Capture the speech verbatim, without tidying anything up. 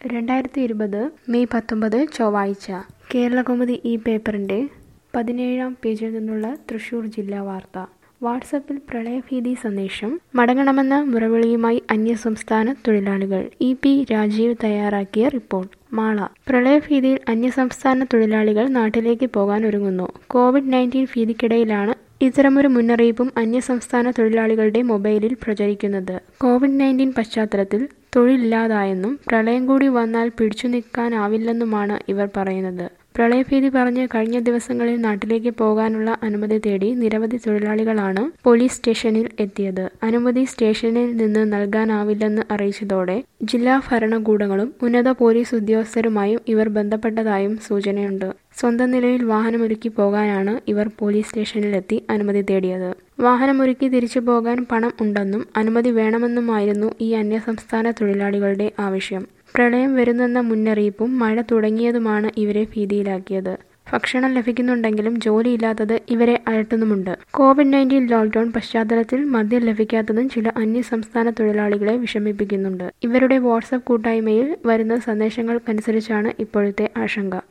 രണ്ടായിരത്തി ഇരുപത് മെയ് പത്തൊമ്പത് ചൊവ്വാഴ്ച കേരളകൗമുദി ഈ പേപ്പറിൻ്റെ പതിനേഴാം പേജിൽ നിന്നുള്ള തൃശൂർ ജില്ലാ വാർത്ത. വാട്സപ്പിൽ പ്രളയഭീതി സന്ദേശം. മടങ്ങണമെന്ന മുറവിളിയുമായി അന്യസംസ്ഥാന തൊഴിലാളികൾ. ഇ പി രാജീവ് തയ്യാറാക്കിയ റിപ്പോർട്ട്. മാള. പ്രളയഭീതിയിൽ അന്യസംസ്ഥാന തൊഴിലാളികൾ നാട്ടിലേക്ക് പോകാൻ ഒരുങ്ങുന്നു. കോവിഡ് നയൻറ്റീൻ ഭീതിക്കിടയിലാണ് ഇത്തരമൊരു മുന്നറിയിപ്പും അന്യസംസ്ഥാന തൊഴിലാളികളുടെ മൊബൈലിൽ പ്രചരിക്കുന്നത്. കോവിഡ് നയൻറ്റീൻ പശ്ചാത്തലത്തിൽ തൊഴിലില്ലാതായെന്നും പ്രളയം കൂടി വന്നാൽ പിടിച്ചു നിൽക്കാനാവില്ലെന്നുമാണ് ഇവർ പറയുന്നത്. പ്രളയഭീതി പറഞ്ഞ് കഴിഞ്ഞ ദിവസങ്ങളിൽ നാട്ടിലേക്ക് പോകാനുള്ള അനുമതി തേടി നിരവധി തൊഴിലാളികളാണ് പോലീസ് സ്റ്റേഷനിൽ എത്തിയത്. അനുമതി സ്റ്റേഷനിൽ നിന്ന് നൽകാനാവില്ലെന്ന് അറിയിച്ചതോടെ ജില്ലാ ഭരണകൂടങ്ങളും ഉന്നത പോലീസ് ഉദ്യോഗസ്ഥരുമായും ഇവർ ബന്ധപ്പെട്ടതായും സൂചനയുണ്ട്. സ്വന്തം നിലയിൽ വാഹനമൊരുക്കി പോകാനാണ് ഇവർ പോലീസ് സ്റ്റേഷനിലെത്തി അനുമതി തേടിയത്. വാഹനമൊരുക്കി തിരിച്ചു പോകാൻ പണം ഉണ്ടെന്നും അനുമതി വേണമെന്നുമായിരുന്നു ഈ അന്യസംസ്ഥാന തൊഴിലാളികളുടെ ആവശ്യം. പ്രളയം വരുന്നെന്ന മുന്നറിയിപ്പും മഴ തുടങ്ങിയതുമാണ് ഇവരെ ഭീതിയിലാക്കിയത്. ഭക്ഷണം ലഭിക്കുന്നുണ്ടെങ്കിലും ജോലിയില്ലാത്തത് ഇവരെ അലട്ടുന്നുമുണ്ട്. കോവിഡ് നയൻറ്റീൻ ലോക്ക്ഡൌൺ പശ്ചാത്തലത്തിൽ മദ്യം ലഭിക്കാത്തതും ചില അന്യസംസ്ഥാന തൊഴിലാളികളെ വിഷമിപ്പിക്കുന്നുണ്ട്. ഇവരുടെ വാട്സ്ആപ്പ് കൂട്ടായ്മയിൽ വരുന്ന സന്ദേശങ്ങൾക്കനുസരിച്ചാണ് ഇപ്പോഴത്തെ ആശങ്ക.